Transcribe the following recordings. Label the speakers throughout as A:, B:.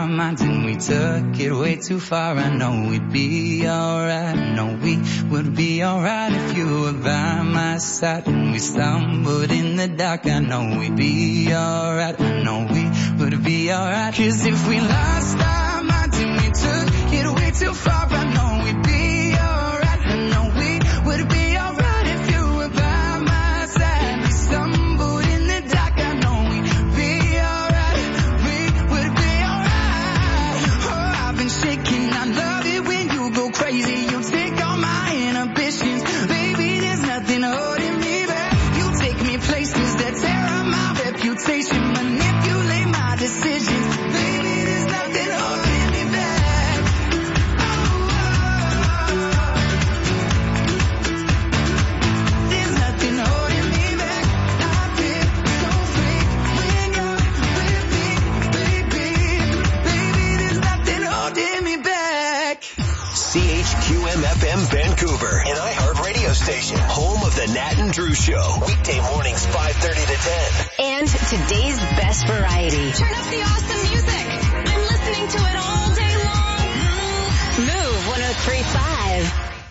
A: our minds and we took it way too far. I know we'd be alright. I know we would be alright if you were by my side. When we stumbled in the dark, I know we'd be alright. I know we would be alright. 'Cause if we lost our minds and we took it way too far, I know we'd be alright. I know we would be alright if you were by my side. We stumbled in the dark, I know we'd be alright. We would be alright. Oh, I've been shaking, I love it when you go crazy. You take all my inhibitions, baby, there's nothing holding me back. You take me places that tear up my reputation, manipulate my decisions, baby, there's nothing holding me back. Oh, there's nothing holding me back. I feel so free when you're with me, baby. Baby, there's nothing holding me back.
B: CHQM-FM Vancouver, an iHeart radio station, home of the Nat and Drew Show. Weekday mornings 5:30 to 10.
C: And today's best variety.
D: Turn up the awesome music. I'm listening to it all day long.
C: Move 103.5.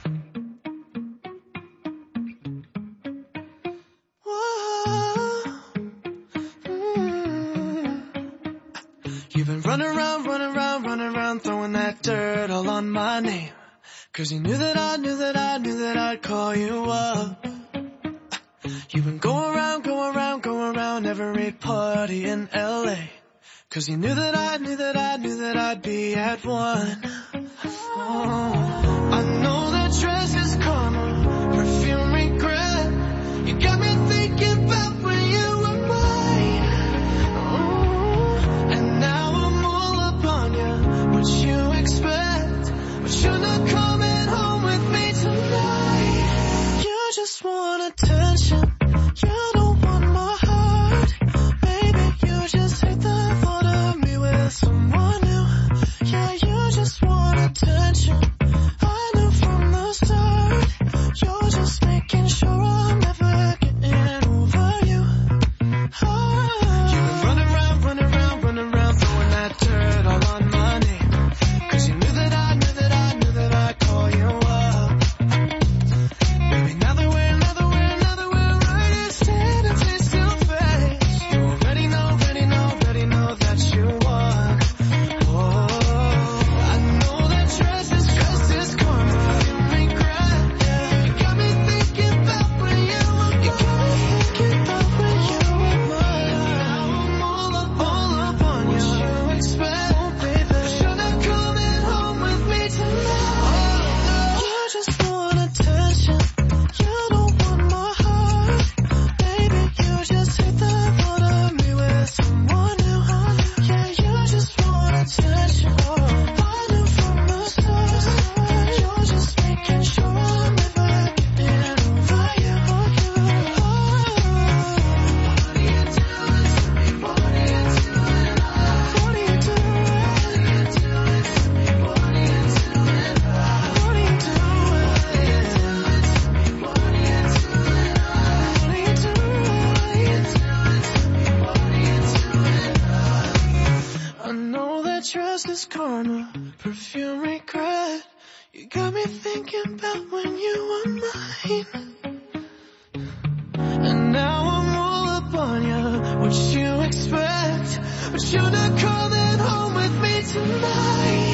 E: You've been running around, throwing that dirt all on my name. 'Cause you knew that I'd call you up. You've been going around every party in LA. 'Cause you knew that I'd be at one. Oh, I know that dress is karma, perfume regret. You got me thinking about when you were mine. Oh, and now I'm all up on you. What you expect? But you're not coming home with me tonight. You just want attention. You don't want my heart. Baby, you just hate the thought of me with someone new. Yeah, you just want attention. I knew from the start. You're just making sure I'm never getting over you. Oh. You've been running around, throwing that dirt all on my name. 'Cause you knew that I'd call you up. Baby, now that we're right here standing face to face, you already know that you won. Oh, I know that dress is karma, regret. Yeah, you got me thinking about when you were mine. Now I'm all up on you. What you expect? Oh, baby, but you're not coming home with me tonight. You just want attention. You don't want my heart. Baby, you just hate the thought of me with someone new. Yeah, you just want attention. I knew from the start. You're just making sure I'm never getting over you. What are you doing to me? What are you doing? What are you doing? What are you doing? What are you doing? I know that trust is karma, perfume regret. You got me thinking about when you were mine. And now I'm all up on you. What you expect? But you're not coming home with me tonight.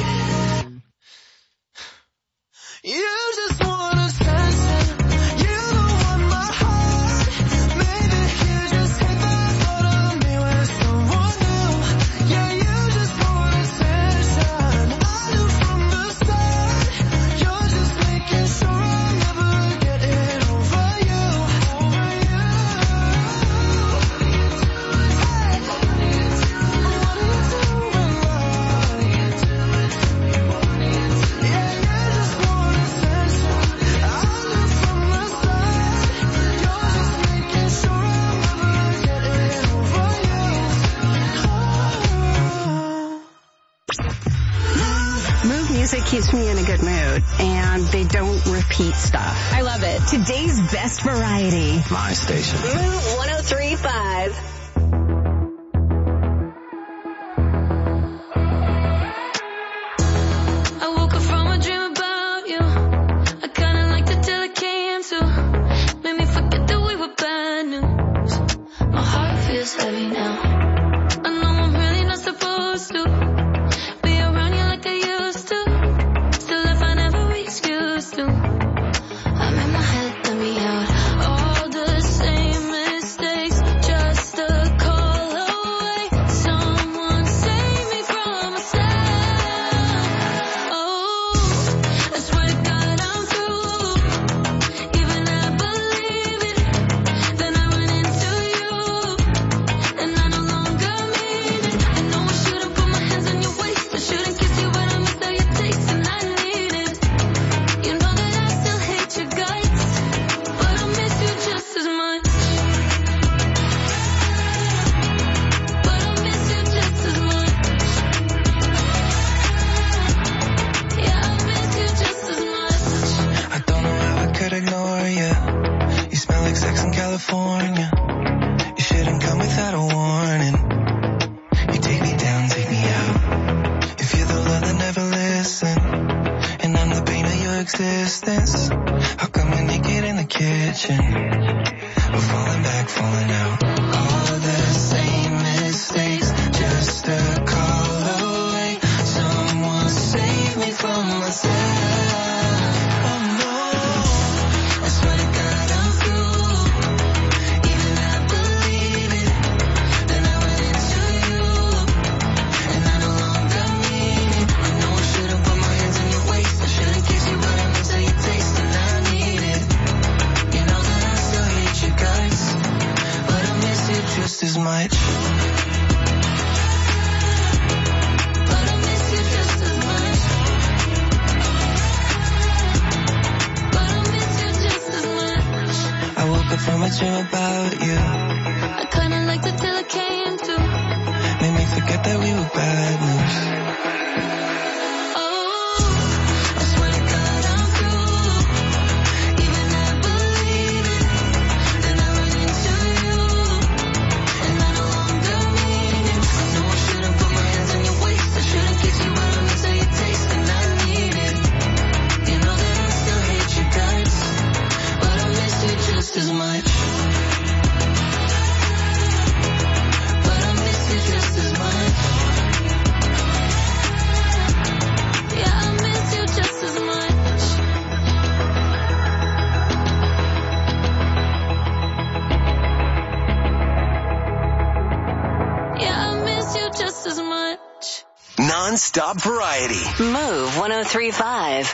E: You just want attention. You don't want my heart. Maybe you just hate the thought of me with someone new. Yeah, you just want attention. I knew from the start. You're just making sure I'm never getting over you. Over you. What are you doing? What are you doing? What are you doing? What are you doing? Yeah, you just want attention. I knew from the start. You're just making sure I'm never getting over you.
F: Move music keeps me in a good mood, and they don't repeat stuff.
C: I love it.
F: Today's best variety.
B: My station.
C: Move 103.5.
G: feels heavy now. I know I'm really not supposed to be around you like I used to. Still I find every excuse to. I'm in my head, let me out. All the same mistakes, just a call away. Someone save me from myself. Oh, I swear to God I'm through. Even I believe it. Then I run into you, and I no longer mean it. I know I shouldn't put my hands on your waist. I shouldn't kiss you, but I miss how you taste, and I need it. You know that I still hate your guts, but I miss you just as much. But I miss you just as much. Yeah, I miss you just as much.
E: I don't know how I could ignore you. You smell like sex in California. You shouldn't come without a warning. You take me down, take me out. If you're the love that never listen, and I'm the pain of your existence, how come we're naked in the kitchen? We're falling back, falling out. All the same mistakes, just a call away. Someone save me from myself. Oh no, I swear to God I'm through. Even I believe it. Then I run into you, and I no longer mean it. I know I shouldn't put my hands on your waist. I shouldn't kiss you, but I miss how you taste, and I need it. You know that I still hate you guys, but I miss you just as much. But I miss you just as much. But I miss you just as much. I woke up from a dream about you.
G: I kinda liked it till it came to.
E: Made me forget that we were bad news.
G: Oh, I swear to God I'm through. Even I believe it. Then I run into you, and I no longer mean it. I know I shouldn't put my hands on your waist. I shouldn't kiss you, but I miss how you taste, and I need it. You know that I still hate you guys, but I miss you just as much. But I miss you just as much. Yeah, I miss you just as much. Yeah, I miss you just as much.
B: Non-stop variety.
C: Move 103.5.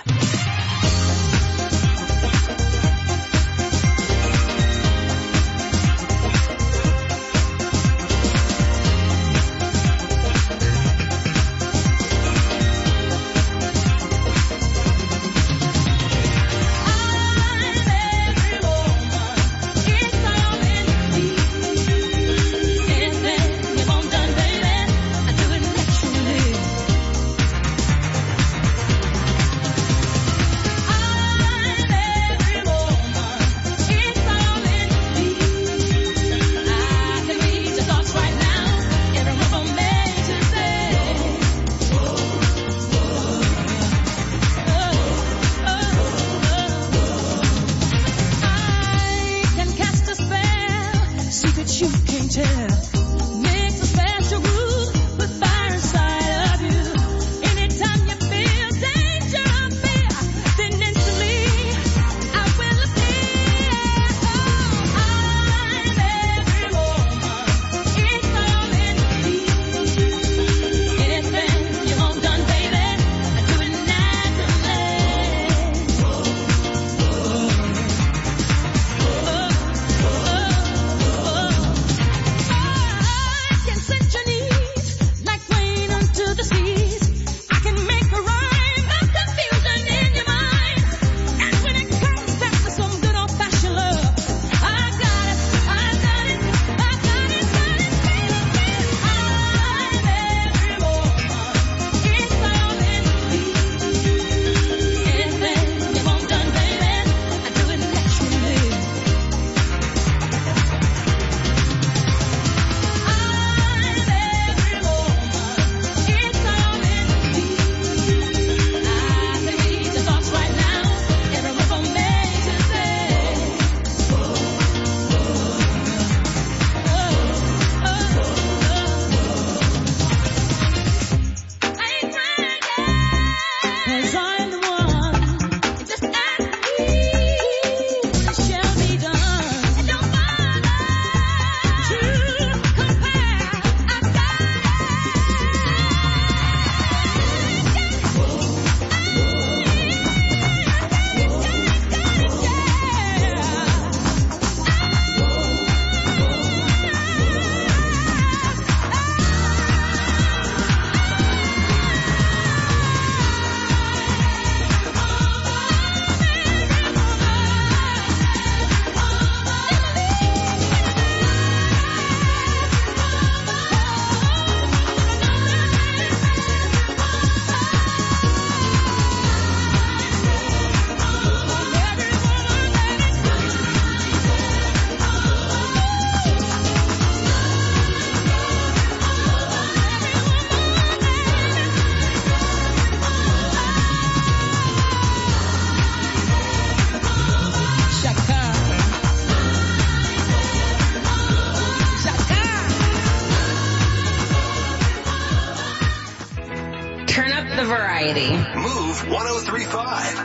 D: variety.
B: Move 103.5.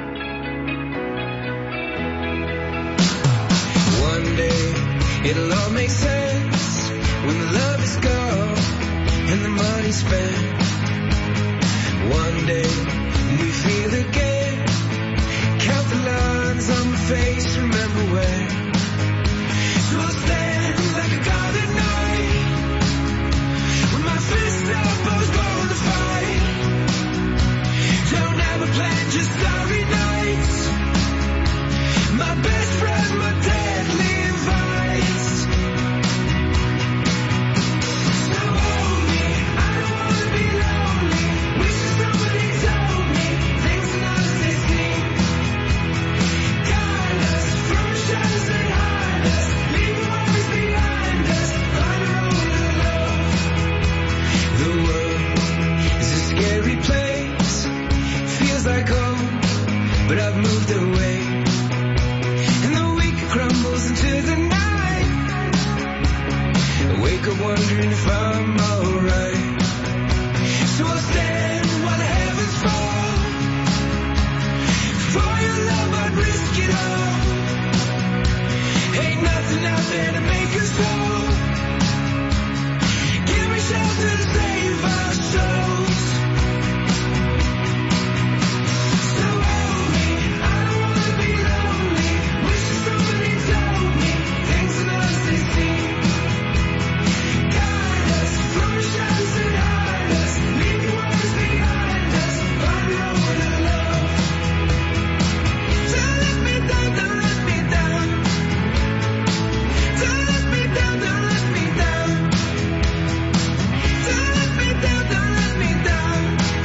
E: One day, it'll all make sense when the love is gone and the money spent. One day, we feel again, count the lines on my face, remember when. So I'll stand like a god at night, with my fist up, I was born to fight. Don't have a plan, just starry nights. My best friend, my deadly vice. So hold me, I don't wanna be lonely. Wish somebody told me things are not as they seem. Guide us from the shadows that hide us. Leave the worries behind us. Find a road to love. The world is a scary place. Feels like home, but I've moved away. And the week crumbles into the night. I wake up wondering if I'm alright. So I'll stand while the heavens fall. For your love I'd risk it all. Ain't nothing out there to make us whole. Give me shelter to save our souls. So hold me, I don't wanna be lonely. Wish somebody told me things are not as they seem. Guide us from the shadows that hide us. Leave your worries behind us. Find a road to love. Don't let me down, don't let me down. Don't let me down, don't let me down. Don't let me down, don't let me down.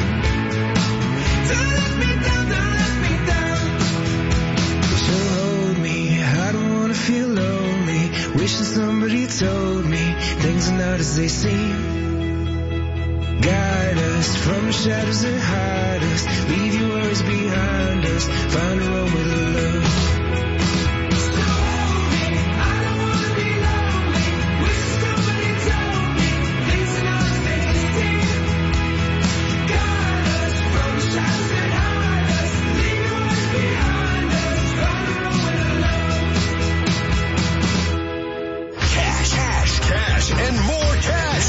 E: Don't let me down, don't let me down. So hold me, I don't wanna feel lonely. Wishing somebody told me things are not as they seem. Guide us from the shadows that hide us. Leave your worries behind us. Find a road with love. So hold me, I don't wanna be lonely. Wish somebody told me things are not as they seem. Guide us from the shadows that hide us. Leave your worries behind us. Find a road with love.
B: Cash, cash, cash, and more cash.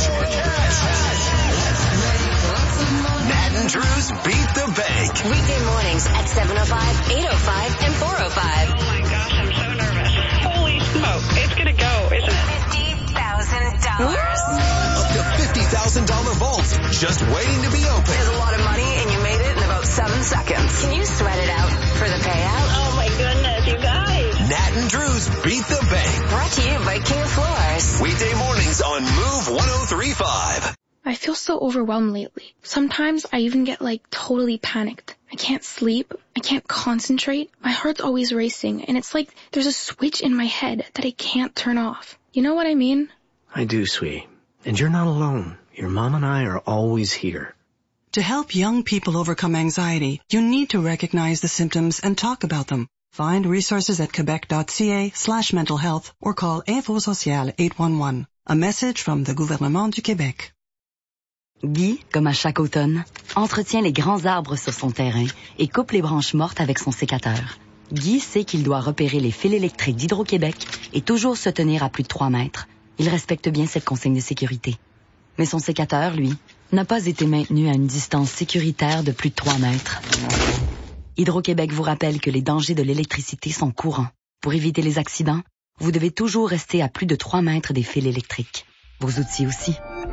B: Nat and Drew's Beat the Bank.
C: Weekday mornings at 7:05, 8:05, and 4:05.
H: Oh my gosh, I'm so nervous. Holy smoke. It's gonna go, isn't it?
C: $50,000.
B: Up to $50,000 vaults just waiting to be
C: There's
B: opened.
C: a lot of money, and you made it in about 7 seconds. Can you sweat it out for the payout?
H: Oh my goodness, you guys.
B: Nat and Drew's Beat the Bank.
C: Brought to you by King of Floors.
B: Weekday mornings on Move 103.5.
I: I feel so overwhelmed lately. Sometimes I even get totally panicked. I can't sleep. I can't concentrate. My heart's always racing, and it's like there's a switch in my head that I can't turn off. You know what I mean?
J: I do, sweetie. And you're not alone. Your mom and I are always here.
K: To help young people overcome anxiety, you need to recognize the symptoms and talk about them. Find resources at quebec.ca/mental health or call Info Social 811. A message from the Gouvernement du Québec.
L: Guy, comme à chaque automne, entretient les grands arbres sur son terrain et coupe les branches mortes avec son sécateur. Guy sait qu'il doit repérer les fils électriques d'Hydro-Québec et toujours se tenir à plus de 3 mètres. Il respecte bien cette consigne de sécurité. Mais son sécateur, lui, n'a pas été maintenu à une distance sécuritaire de plus de 3 mètres. Hydro-Québec vous rappelle que les dangers de l'électricité sont courants. Pour éviter les accidents, vous devez toujours rester à plus de 3 mètres des fils électriques. Vos outils aussi.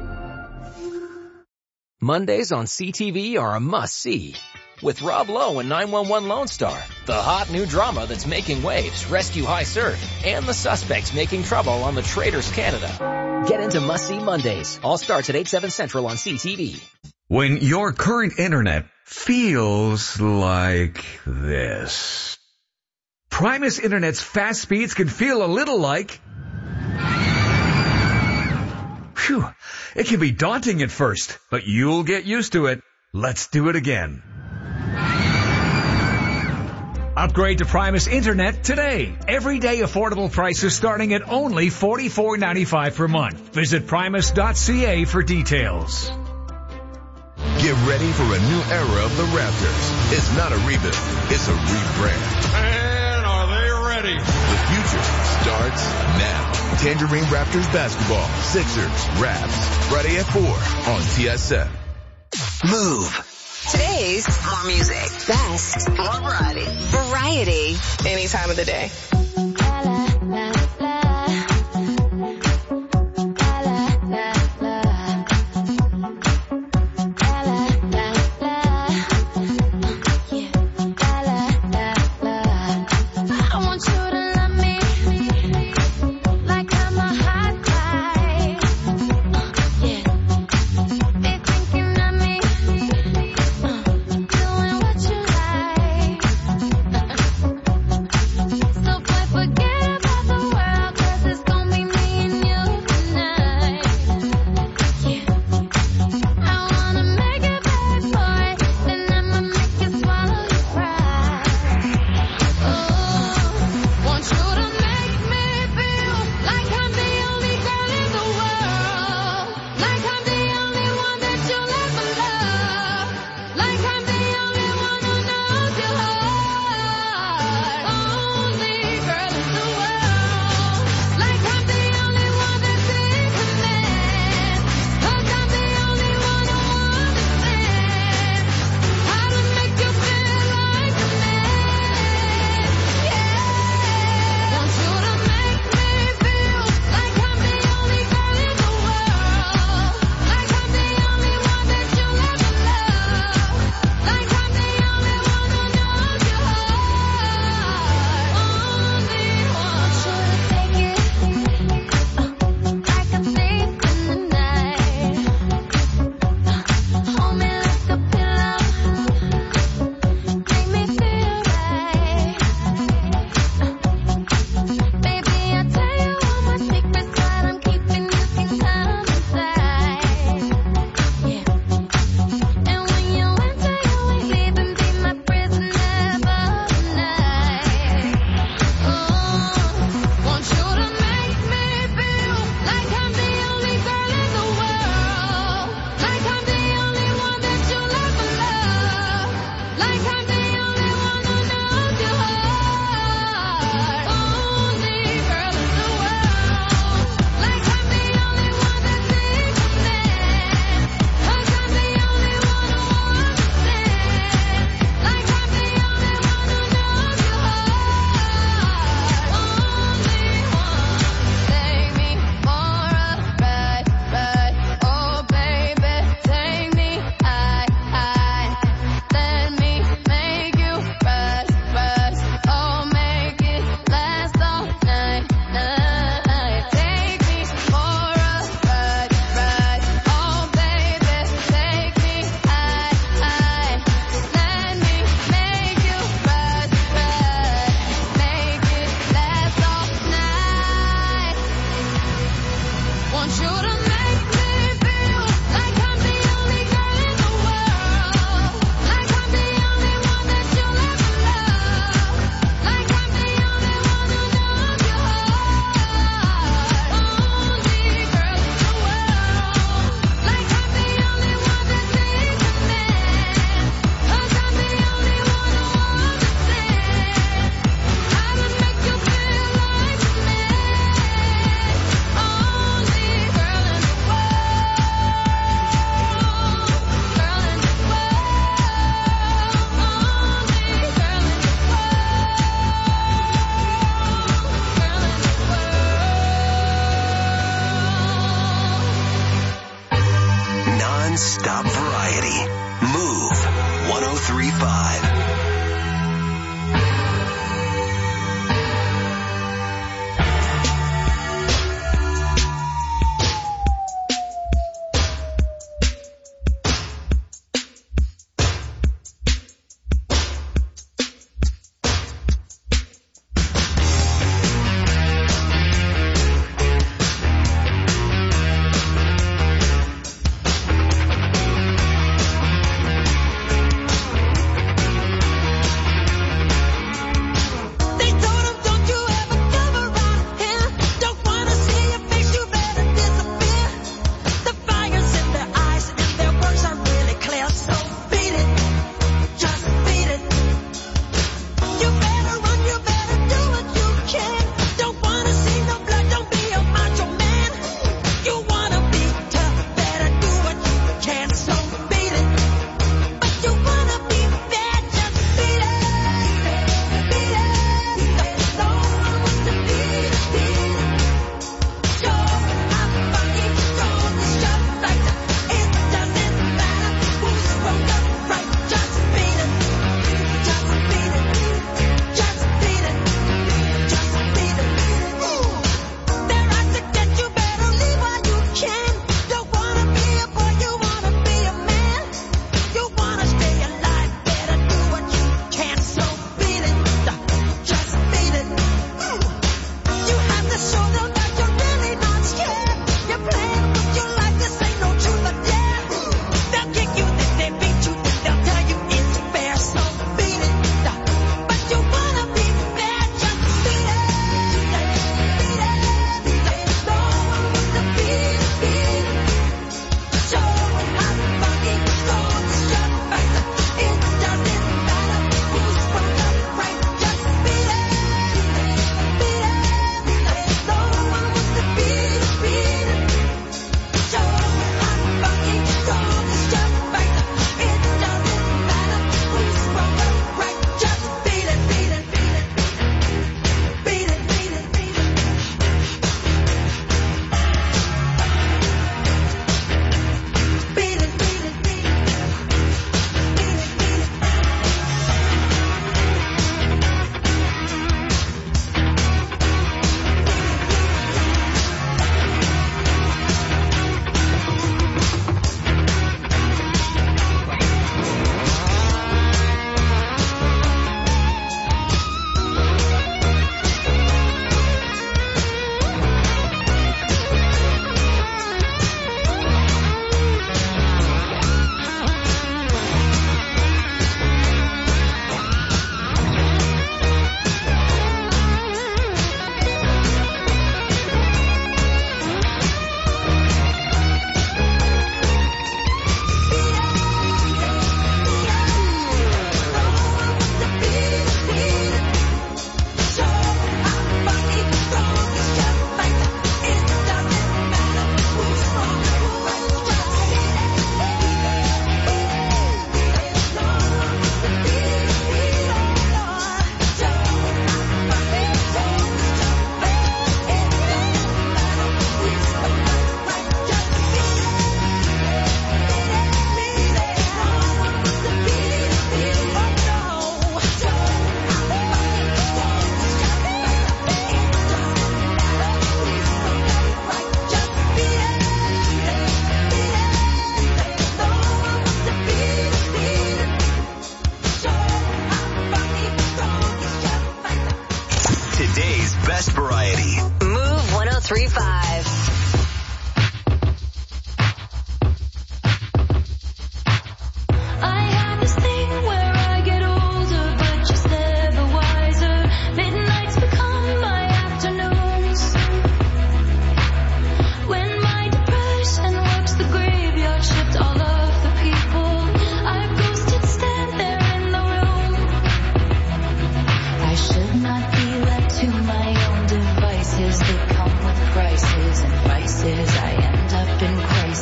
M: Mondays on CTV are a must-see. With Rob Lowe and 911 Lone Star, the hot new drama that's making waves, Rescue High Surf, and the suspects making trouble on the Traders Canada. Get into must-see Mondays. All starts at 8/7 Central on CTV.
N: When your current internet feels like this. Primus Internet's fast speeds can feel a little like... Phew, it can be daunting at first, but you'll get used to it. Let's do it again. Upgrade to Primus Internet today. Everyday affordable prices starting at only $44.95 per month. Visit primus.ca for details.
O: Get ready for a new era of the Raptors. It's not a rebuild, it's a rebrand.
P: And are they ready?
O: The future starts now. Tangerine Raptors basketball, Sixers, Raps, Friday at 4 on TSN.
B: Move.
C: Today's more music. Best. More variety. Variety.
Q: Any time of the day.
B: Non-stop variety. Move 103.5.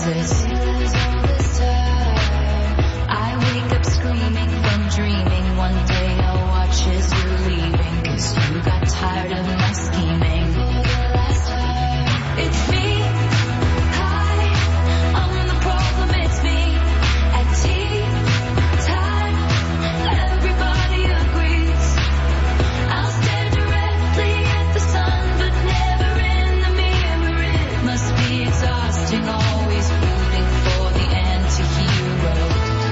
G: promises. I wake up screaming from dreaming. One day I'll watch as you're leaving, 'cause you got tired of my scheming. It's me. Hi, I'm the problem. It's me. At tea time, everybody agrees. I'll stare directly at the sun, but never in the mirror. It must be exhausting, always rooting for the anti-hero.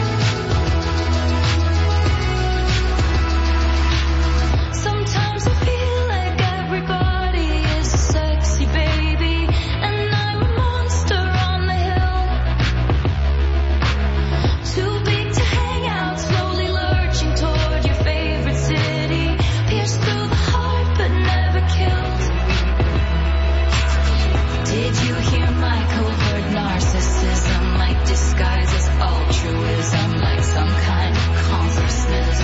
G: Sometimes I feel like everybody is a sexy baby, and I'm a monster on the hill. Too big to hang out, slowly lurching toward your favorite city. Pierced through the heart, but never killed. Did you hear my covert narcissism? Like disguise as altruism, like some kind of consciousness.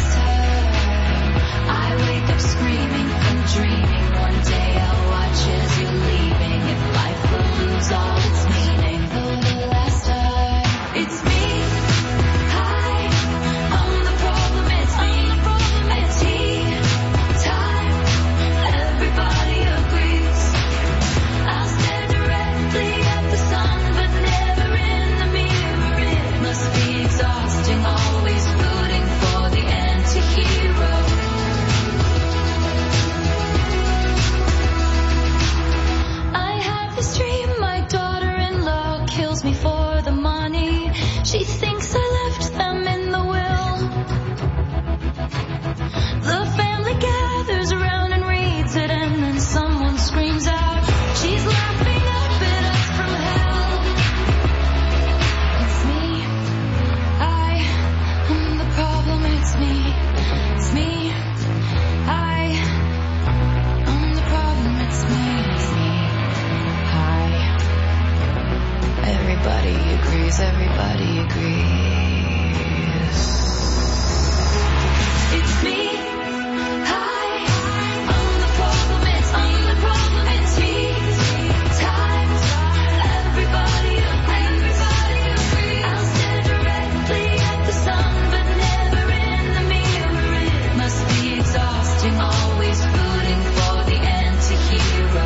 G: I wake up screaming from dreaming. One day I'll watch as you're leaving. If life will lose all its meaning. For the last time, it's me. Hi, I'm the problem. It's me. At tea time, everybody agrees. I'll stare directly at the sun, but never in the mirror. It must be exhausting, always rooting for the anti-hero. I have this dream, my daughter-in-law kills me for the money. She thinks I left them in the will. The family gathers around and reads it, and then someone screams out, she's laughing up at us from hell. It's me. I am the problem. It's me. It's me. I am the problem. It's me. It's me. Hi. Everybody agrees. Everybody agrees. It's me. Hi. I'm the problem. It's me. The problem. It's me. Time. Everybody agrees. I'll stare directly at the sun, but never in the mirror. It must be exhausting, always rooting for the anti-hero.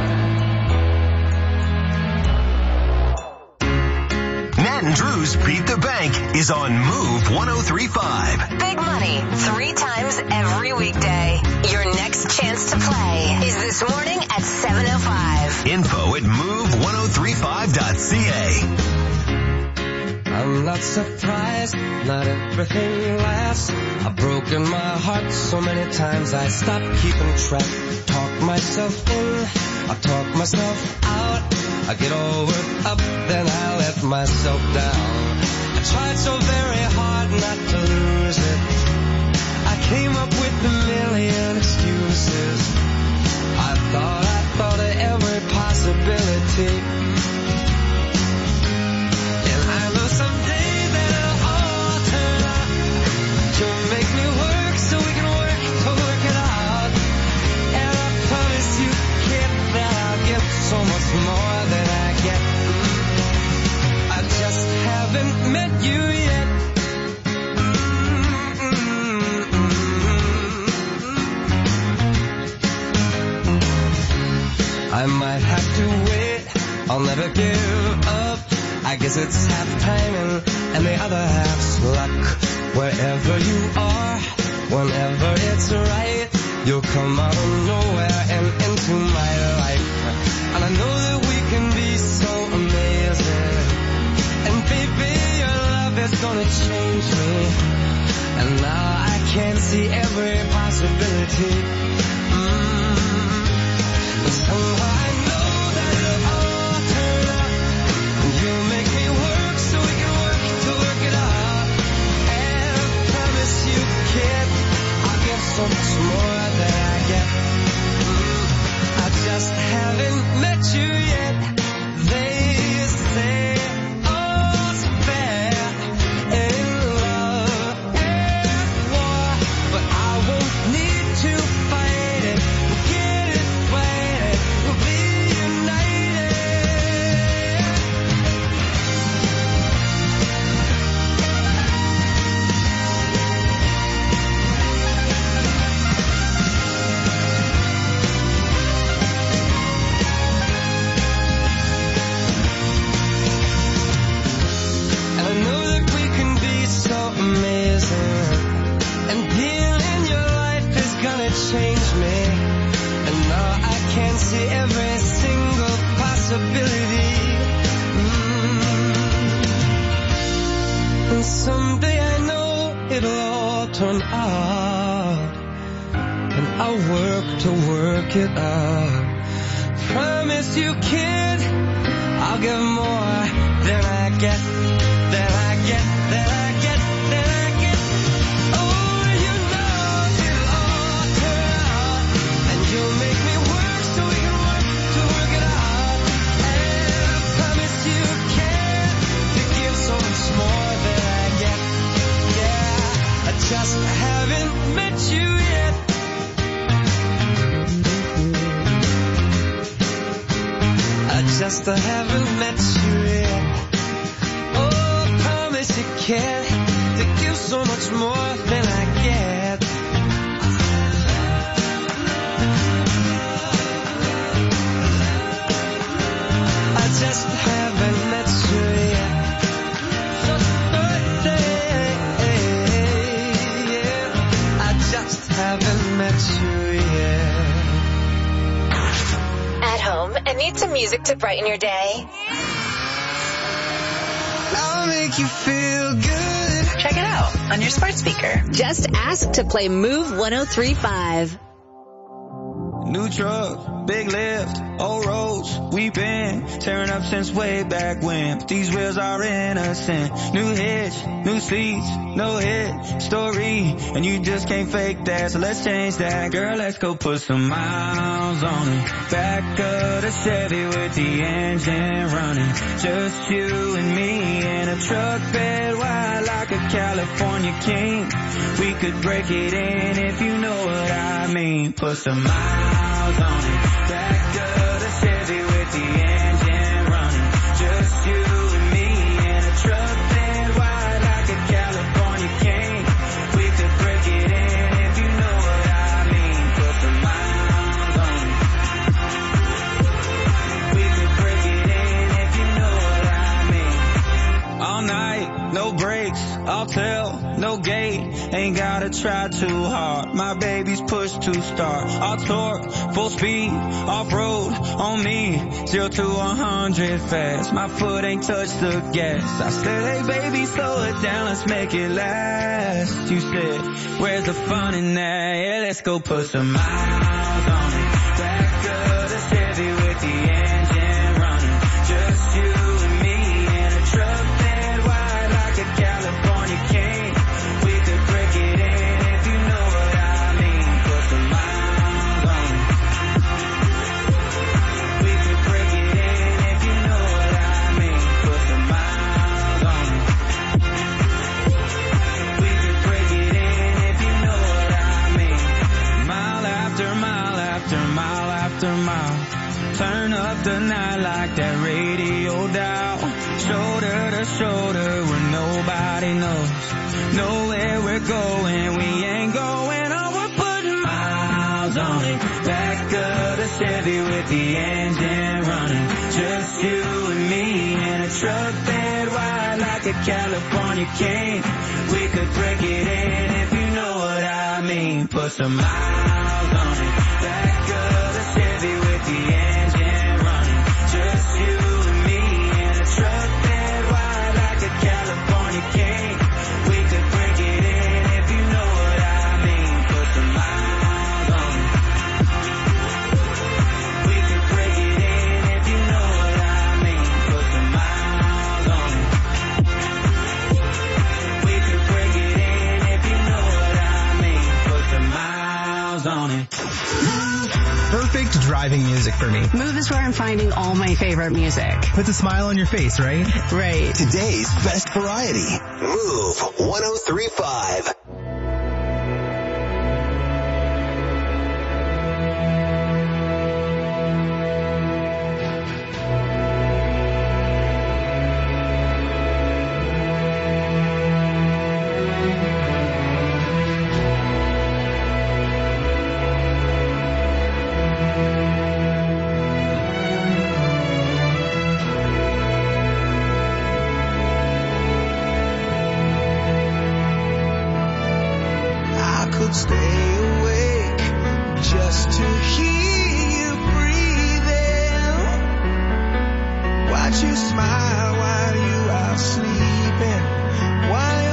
B: Nat and Drew's Beat the Bank is on Move 103.5.
C: Big money, 3 times every weekday. Your next chance to play is this morning at 7:05.
B: Info at move1035.ca.
Q: I'm not surprised, not everything lasts. I've broken my heart so many times I stopped keeping track. Talk myself in, I talk myself out. I get all worked up, then I let myself down. I tried so very hard not to lose it. I came up with a million excuses. I thought of every possibility. And I know someday that it'll all turn out to make me work so we can work to work it out. And I promise you, kid, that I'll give so much more than I get. I just haven't met you yet. I might have to wait, I'll never give up. I guess it's half timing and the other half's luck. Wherever you are, whenever it's right, you'll come out of nowhere and into my life. And I know that we can be so amazing. And baby, your love is gonna change me. And now I can see every possibility. Somehow I know that it'll all turn out. You make me work so we can work to work it out. And I promise you, kid, I'll give so much more than I get. I just haven't met you yet. They say all's fair in love and war, but I won't need to fight it. someday I know it'll all turn out, and I'll work to work it out. Promise you, kid, I'll give more than I get, than I get, than I get, than I get. Oh, you know it'll all turn out, and you'll make me work so we can work to work it out. And I promise you, kid, to give so much more than I get. Yeah, I just haven't met you yet. I just haven't met you yet. Oh, I promise you can't to give so much more than I get. I just haven't met you yet. For birthday, yeah. I just haven't met you yet.
C: At home and need some music to brighten your day?
E: I'll make you feel good.
C: Check it out on your smart speaker. Just ask to play Move 103.5.
R: New truck, big lift, old roads, we've been tearing up since way back when. But these wheels are innocent. New hitch, new seats, no hit story, and you just can't fake that. So let's change that, girl. Let's go put some miles on it. Back of the Chevy with the engine running. Just you and me in a truck bed wide like a California king. We could break it in if you know what I mean. Put some miles on it. Back of the Chevy with the engine running. Just you and me in a truck bed wide like a California king. We could break it in if you know what I mean. Put some miles on it. We could break it in if you know what I mean. All night, no brakes, I'll tell, no gate. Ain't gotta try too hard. My baby's push to start. I'll torque, full speed, off-road on me. 0 to 100 fast. My foot ain't touched the gas. I said, hey baby, slow it down, let's make it last. You said, where's the fun in that? Yeah, let's go put some miles on it. Back of the Chevy with the engine running. Just you and me in a truck bed wide like a California king. We could break it in if you know what I mean. Put some miles on it. We could break it in if you know what I mean. Put some miles on it. We could break it in if you know what I mean. Mile after mile after mile after mile. Turn up the night like that radio dial. Shoulder to shoulder where nobody knows. Know where we're going, we ain't going on. We're putting miles on it. Back of the Chevy with the engine running. Just you and me in a truck bed wide like a California king. We could break it in if you know what I mean. Put some miles on it. Back of the Chevy with the engine running. Just you and me in a truck bed wide like a California king. We could break it in if you know what I mean. Put some miles on it. We could break it in if you know what I mean. Put some miles on it. We could break it in if you know what I mean. Put some miles on it.
S: Perfect driving music for me.
F: Move is where I'm finding all my favorite music.
S: Puts a smile on your face, right?
F: Right.
B: Today's best variety. Move 103.5.
E: Stay awake just to hear you breathing. Watch you smile while you are sleeping. While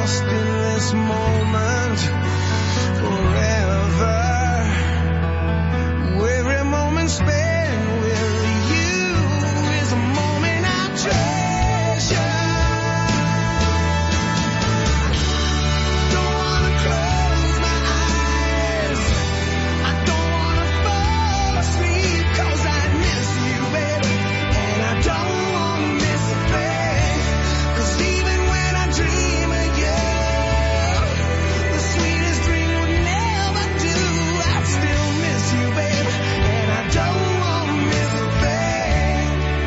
E: lost in this moment forever. Every moment spent with you is a moment I treasure. Don't wanna close my eyes, I don't wanna fall asleep, 'cause I miss you, baby, and I don't wanna miss a thing. 'Cause even when I dream of you, the sweetest dream would never do. I still miss you, baby, and I don't wanna miss a thing.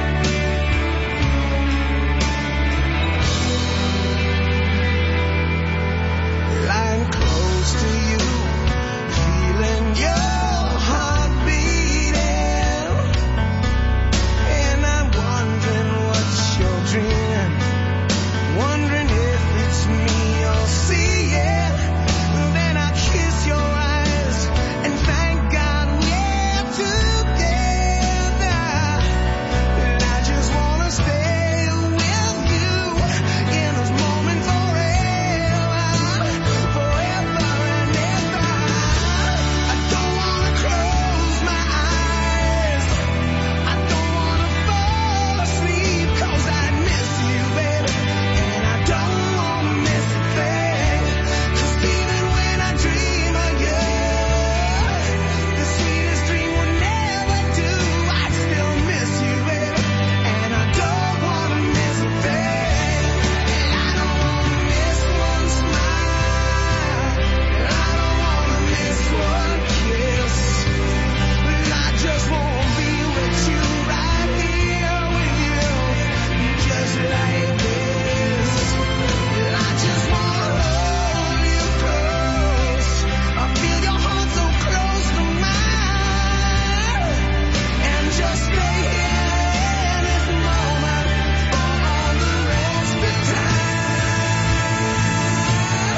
E: Lying close to you, feeling your heart beating, and I'm wondering what's your dream, wondering if it's me you're seeing. Then I kiss your eyes and thank God we're together. And I just wanna stay with you in this moment forever, forever and ever. I don't wanna close my eyes, I don't wanna fall asleep, 'cause I miss you, baby, and I don't wanna miss a thing. 'Cause even when I dream of you, the sweetest dream will never do. I still miss you, baby, and I don't wanna miss a thing. And I don't wanna miss one smile, and I don't wanna miss one kiss. And I just wanna be with you, right here with you, just like this. And I just wanna hold you close. I feel your heart so close to mine, and just stay here in this moment for all the rest of time.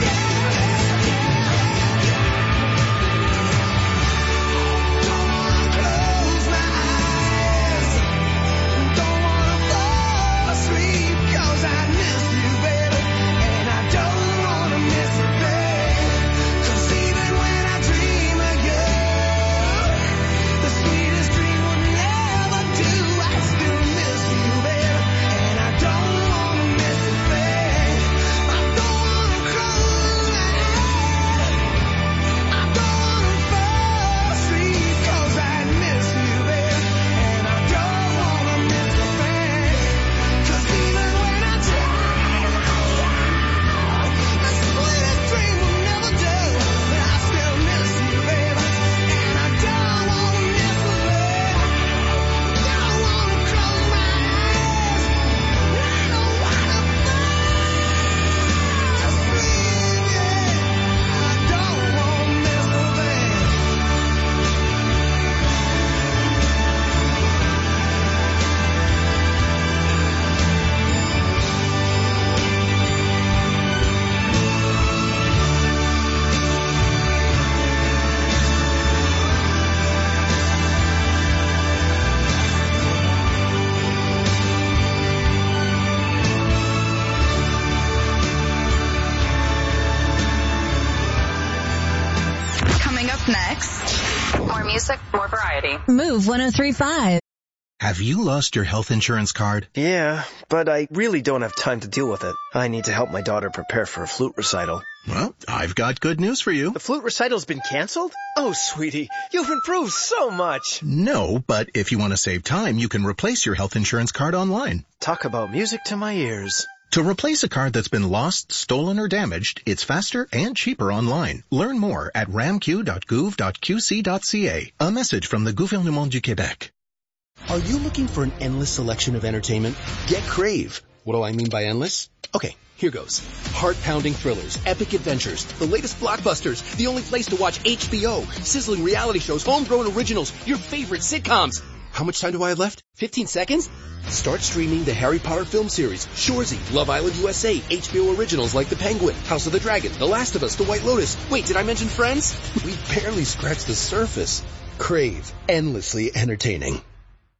E: Don't wanna close my eyes, don't wanna fall asleep, 'cause I miss you, baby, and I don't wanna miss a thing. 'Cause even when I dream of you, the sweetest dream will never do. I still miss you, baby, and I don't wanna miss a thing. I don't wanna close my eyes, I don't wanna fall asleep, 'cause I miss you, baby, and I don't wanna miss a thing. 'Cause even when I dream of you, the sweetest dream will never do. But I still miss you, baby, and I don't wanna miss a thing. Don't wanna close my eyes, I don't wanna fall asleep, yeah. I don't wanna miss a thing.
D: Coming up next, more music, more variety.
T: Move 103.5.
U: Have you lost your health insurance card?
J: Yeah, but I really don't have time to deal with it. I need to help my daughter prepare for a flute recital.
U: Well, I've got good news for you.
J: The flute recital's been canceled? Oh, sweetie, you've improved so much.
U: No, but if you want to save time, you can replace your health insurance card online.
J: Talk about music to my ears.
U: To replace a card that's been lost, stolen, or damaged, it's faster and cheaper online. Learn more at ramq.gouv.qc.ca. A message from the Gouvernement du Québec.
V: Are you looking for an endless selection of entertainment? Get Crave. What do I mean by endless? Okay, here goes. Heart-pounding thrillers, epic adventures, the latest blockbusters, the only place to watch HBO, sizzling reality shows, homegrown originals, your favorite sitcoms. How much time do I have left? 15 seconds? Start streaming the Harry Potter film series, Shoresy, Love Island USA, HBO originals like The Penguin, House of the Dragon, The Last of Us, The White Lotus. Wait, did I mention Friends? We barely scratched the surface. Crave. Endlessly entertaining.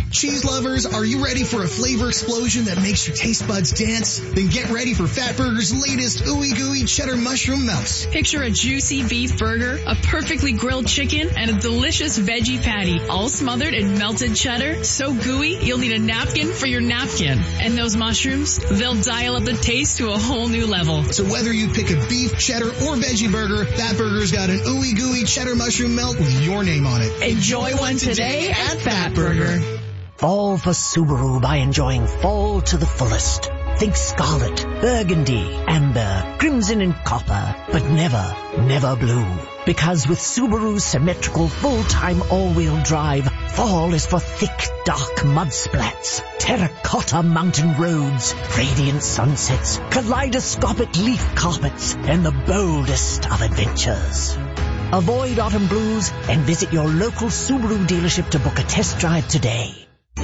A: Cheese lovers, are you ready for a flavor explosion that makes your taste buds dance? Then get ready for Fatburger's latest ooey gooey cheddar mushroom melts.
T: Picture a juicy beef burger, a perfectly grilled chicken, and a delicious veggie patty, all smothered in melted cheddar, so gooey you'll need a napkin for your napkin. And those mushrooms, they'll dial up the taste to a whole new level.
A: So whether you pick a beef, cheddar, or veggie burger, Fatburger's got an ooey gooey cheddar mushroom melt with your name on it.
T: Enjoy one today at Fatburger.
W: Fall for Subaru by enjoying fall to the fullest. Think scarlet, burgundy, amber, crimson and copper, but never blue. Because with Subaru's symmetrical full-time all-wheel drive, fall is for thick, dark mud splats, terracotta mountain roads, radiant sunsets, kaleidoscopic leaf carpets, and the boldest of adventures. Avoid autumn blues and visit your local Subaru dealership to book a test drive today.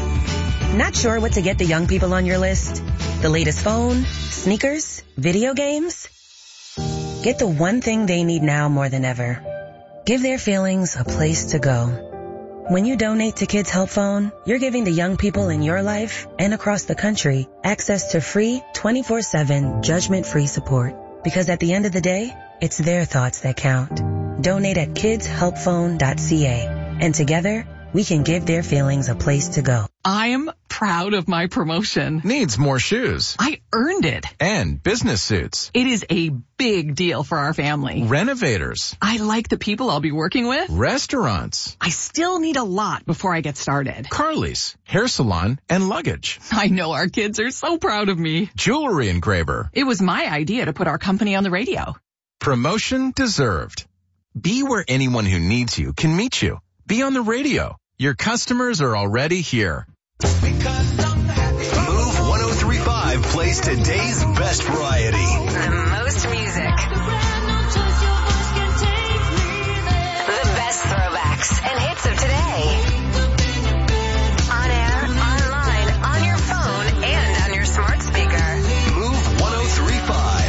X: Not sure what to get the young people on your list? The latest phone, sneakers, video games? Get the one thing they need now more than ever. Give their feelings a place to go. When you donate to Kids Help Phone, you're giving the young people in your life and across the country access to free 24/7 judgment-free support. Because at the end of the day, it's their thoughts that count. Donate at kidshelpphone.ca. And together, we can give their feelings a place to go.
T: I'm proud of my promotion.
Y: Needs more shoes.
T: I earned it.
Y: And business suits.
T: It is a big deal for our family.
Y: Renovators.
T: I like the people I'll be working with.
Y: Restaurants.
T: I still need a lot before I get started.
Y: Car lease, hair salon, and luggage.
T: I know our kids are so proud of me.
Y: Jewelry engraver.
T: It was my idea to put our company on the radio.
Y: Promotion deserved. Be where anyone who needs you can meet you. Be on the radio. Your customers are already here.
B: Move 103.5 plays today's best variety.
C: The most music. The best throwbacks and hits of today. On air, online, on your phone, and on your smart speaker.
B: Move 103.5.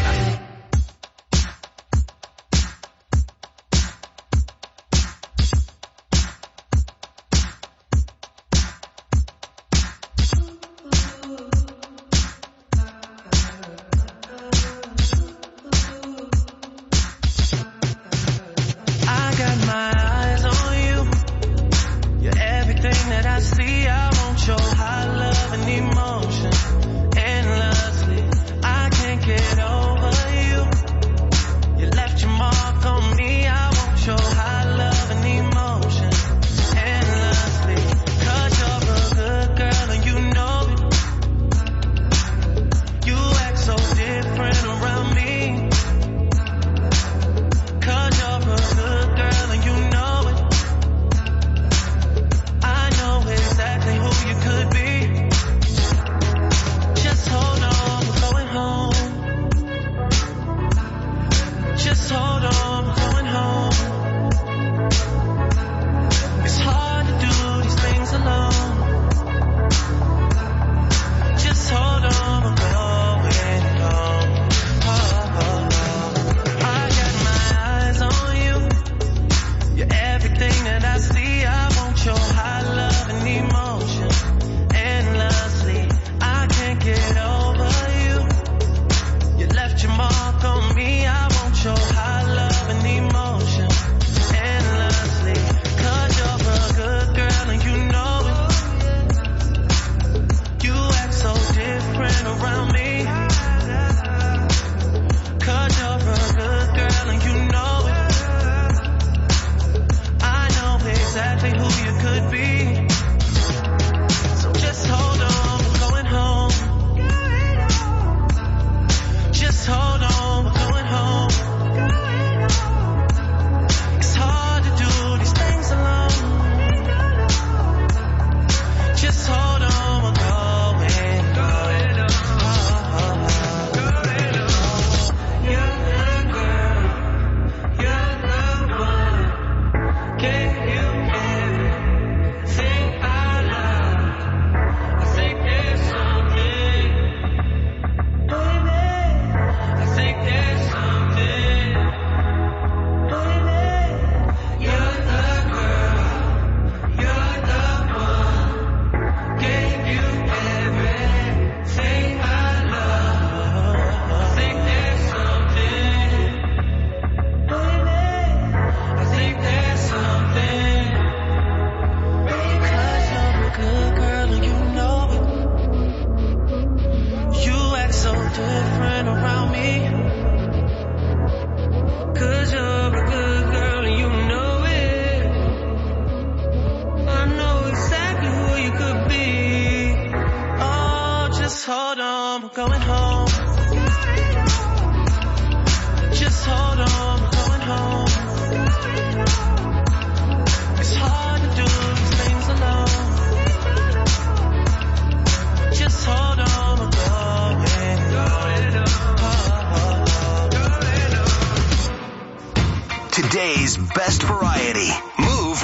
B: today's best variety. Move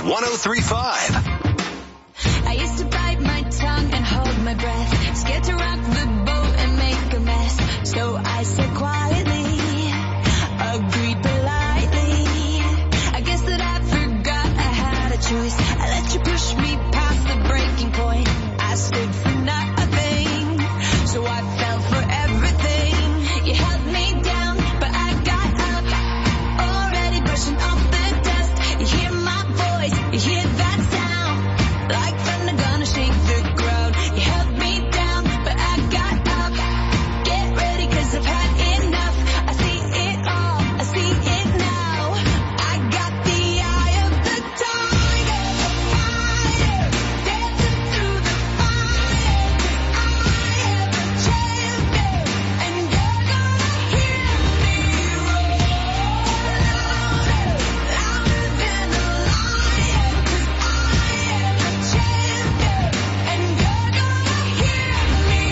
B: 103.5.
G: I used to bite my tongue and hold my breath, scared to rock the boat and make a mess. So I said quietly, agreed politely. I guess that I forgot I had a choice. I let you push me past the breaking point. I stood for nothing, so I fell for everything. You held me down, but I got up, already brushing off the dust. You hear my voice, you hear that sound, like thunder gonna shake the ground. You held me down, but I got up. Get ready, 'cause I've had enough. I see it all, I see it now. I got the eye of the tiger, dancing through the fire. I am a champion, and you're gonna hear me roar louder, louder than a lion. 'Cause I am a champion, and you're gonna hear me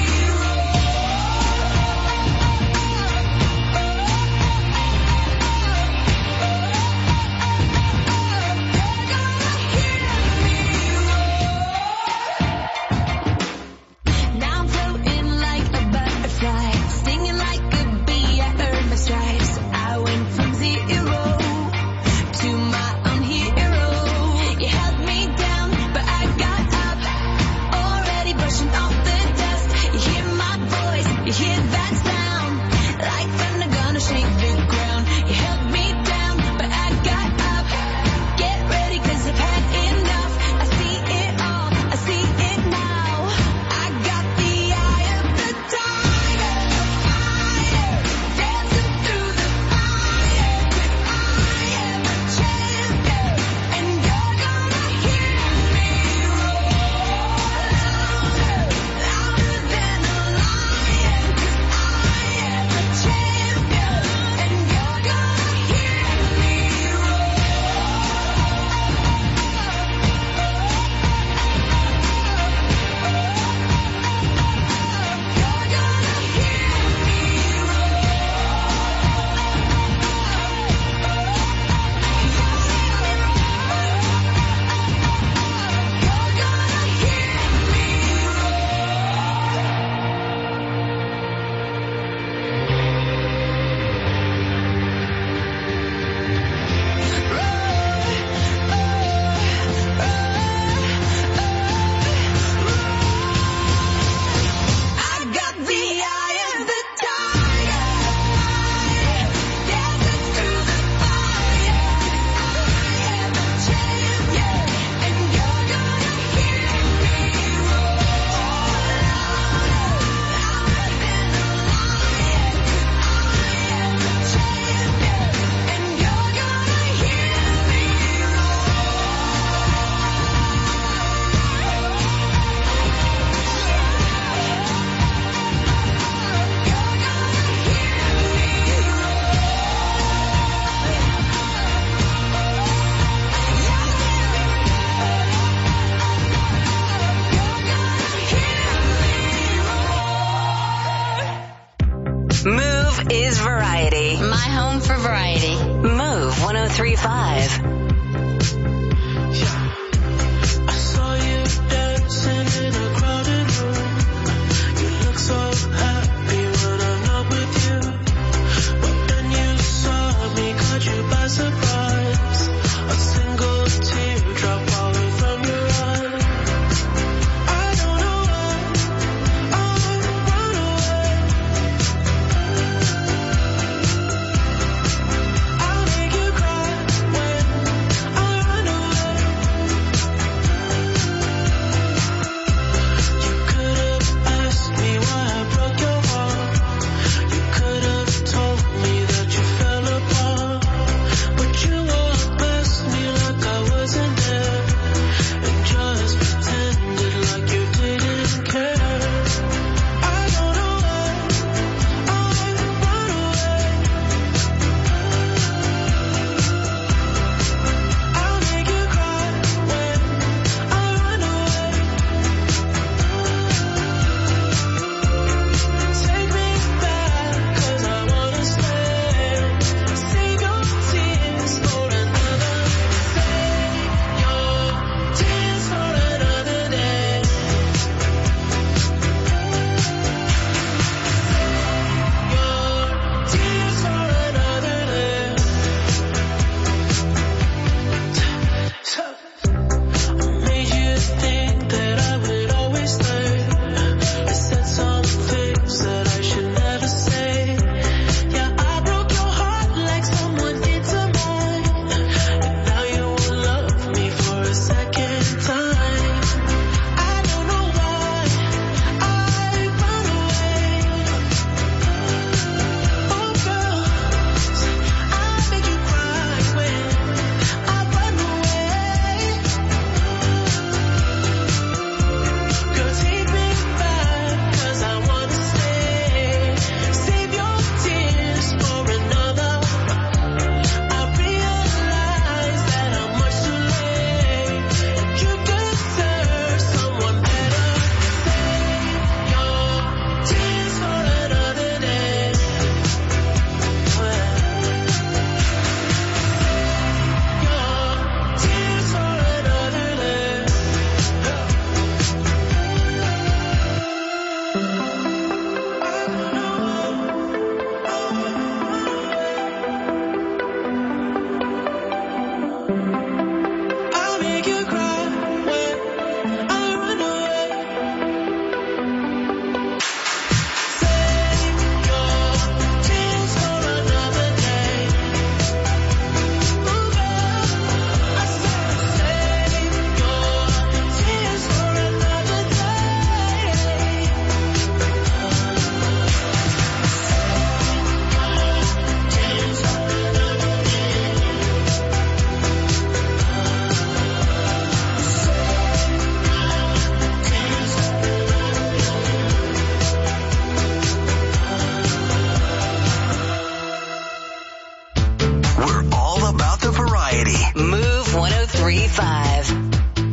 G: Now I'm floating like a butterfly, stinging like a bee. I earned my stripes. I went from zero to my own hero. You held me down, but I got up, already brushing off the dust. You hear my voice, you hear that sound, like thunder gonna shake the ground. You held me down, but I got up. Get ready, 'cause I've had enough. I see it all, I see it now. I got the eye of the tiger, dancing through the fire. 'Cause I am a champion, and you're gonna hear me roar louder, louder than a lion. 'Cause I am a champion, and you're gonna hear me roar. I got the eye of the tiger, dancing through the fire. 'Cause I am a champion, and you're gonna hear me roar louder, louder than a lion. 'Cause I am a champion, and you're gonna hear me
C: Move is variety. My home for variety. Move 103.5.
E: I saw you dancing in a crowded room. You look so happy when I'm not with you. But then you saw me, caught you by surprise. A single teardrop falling from your eye. I don't know why I wanna run away. I'll make you cry when I run away.
C: 1035.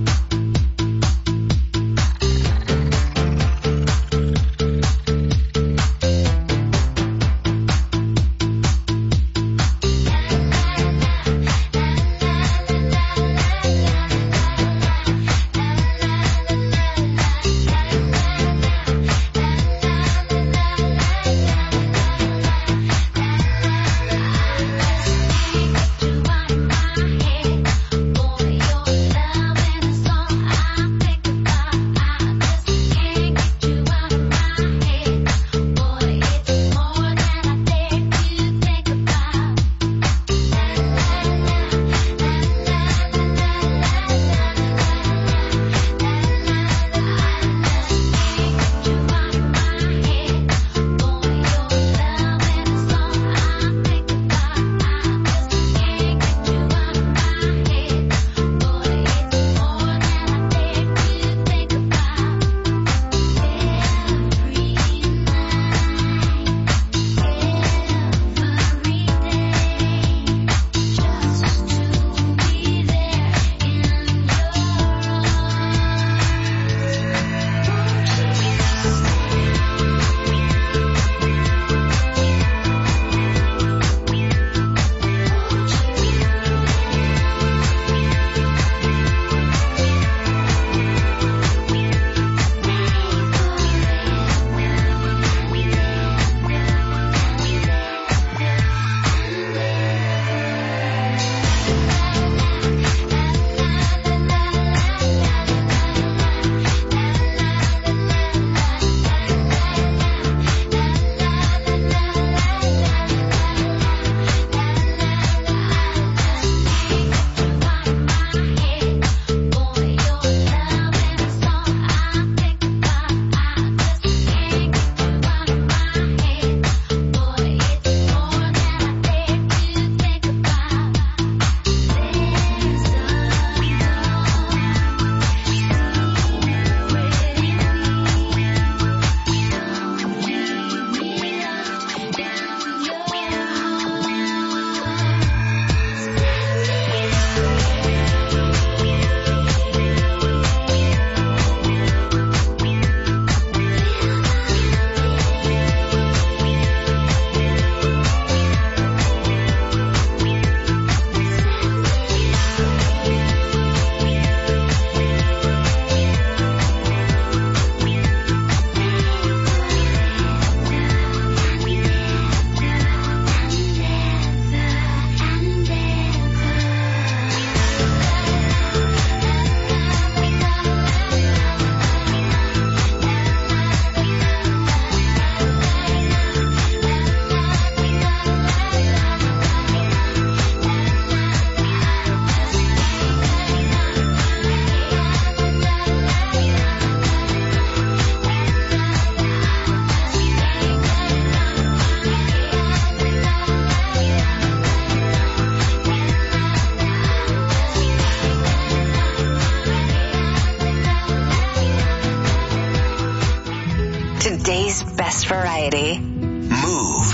C: Today's best variety.
B: Move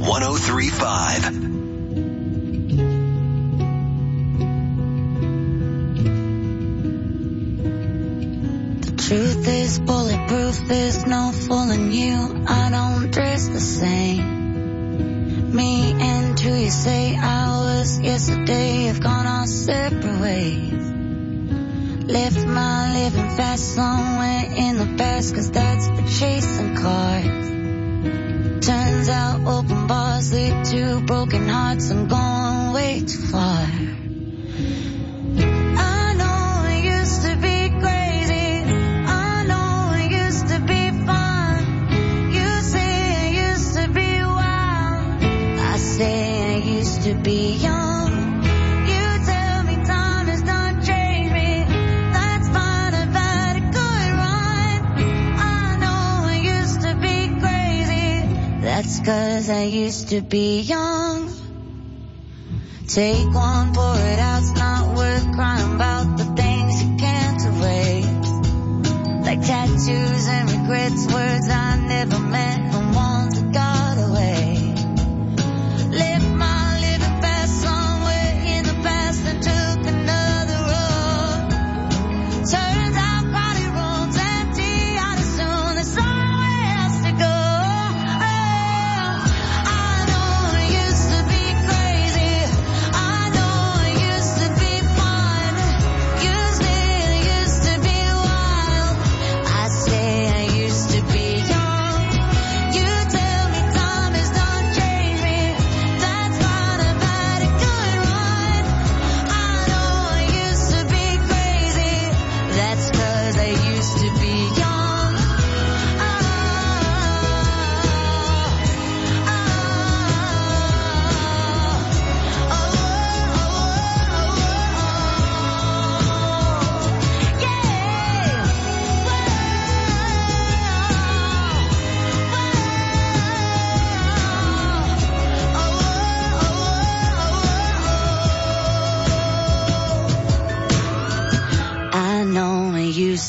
B: 1035.
G: Truth is bulletproof, there's no fooling you. I don't dress the same. Me and who you say I was yesterday have gone our separate ways. Left my living fast somewhere in the past, 'cause that's for chasing cars. Turns out open bars lead to broken hearts. I'm going way too far. To be young, you tell me time has not changed me. That's fine, I've had a good run. I know I used to be crazy. That's 'cause I used to be young. Take one, pour it out. It's not worth crying about the things you can't erase. Like tattoos and regrets, words I never meant, and ones that got away. Live my living fast somewhere in the past and took another road.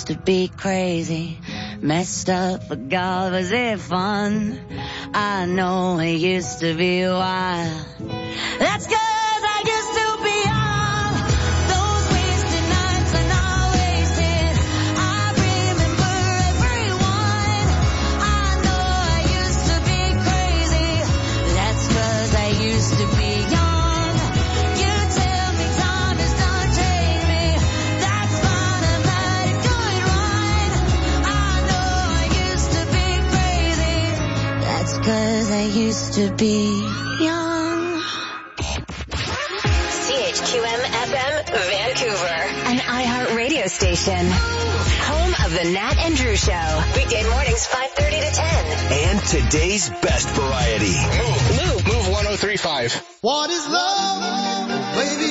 H: used to be crazy, messed up, but God, was it fun? I know it used to be wild. That's 'cause I used to be young. Those wasted nights are not wasted. I remember everyone. I know I used to be crazy. That's 'cause I used to be young. You tell me time has done changed me. That's fine, I'm glad it could run. I know I used to be crazy. That's 'cause I used to be young.
C: CHQM FM Vancouver, an iHeart radio station. Home of the Nat and Drew Show. Weekday mornings 5:30 to 10.
B: And today's best variety.
I: Move 103.5.
E: What is love? Baby,